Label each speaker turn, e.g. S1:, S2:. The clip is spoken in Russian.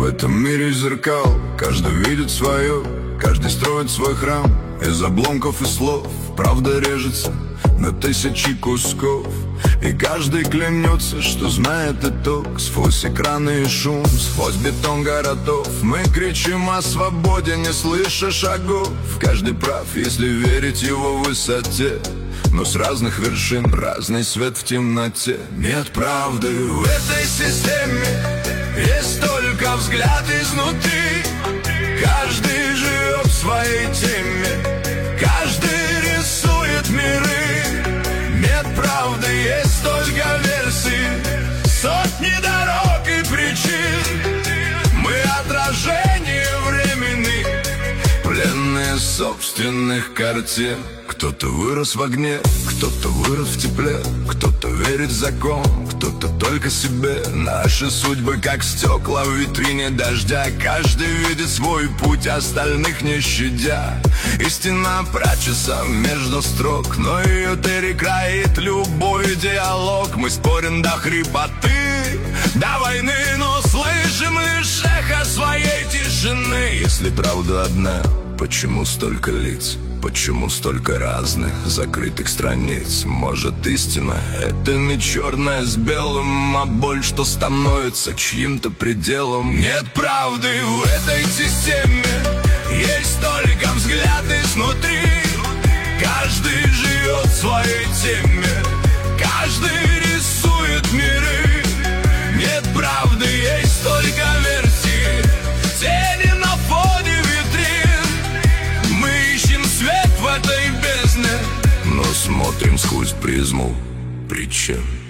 S1: В этом мире зеркал каждый видит свое, каждый строит свой храм из обломков и слов. Правда режется на тысячи кусков, и каждый клянется, что знает итог. Сквозь экраны и шум, сквозь бетон городов мы кричим о свободе, не слыша шагов. Каждый прав, если верить его высоте, но с разных вершин разный свет в темноте. Нет правды в этой системе, есть только взгляд изнутри. Каждый живет в своей теме, каждый рисует миры. Нет правды, есть только версии, сотни дорог и причин. Мы отражение времени, пленные собственных картин. Кто-то вырос в огне, кто-то вырос в тепле, кто-то верит в закон, кто-то только себе. Наши судьбы как стекла в витрине дождя, каждый видит свой путь, остальных не щадя. Истина прячется между строк, но ее перекроит любой диалог. Мы спорим до хрипоты, до войны, но слышим лишь эхо своей тишины. Если правда одна, почему столько лиц? Почему столько разных закрытых страниц? Может, истина — это не черное с белым, а боль, что становится чьим-то пределом? Нет правды в этой системе, есть только взгляд изнутри. Каждый живет в своей теме, каждый рисует миры. Нет правды, есть только версии, тени на фоне витрин. Мы ищем свет в этой бездне, но смотрим сквозь призму причин.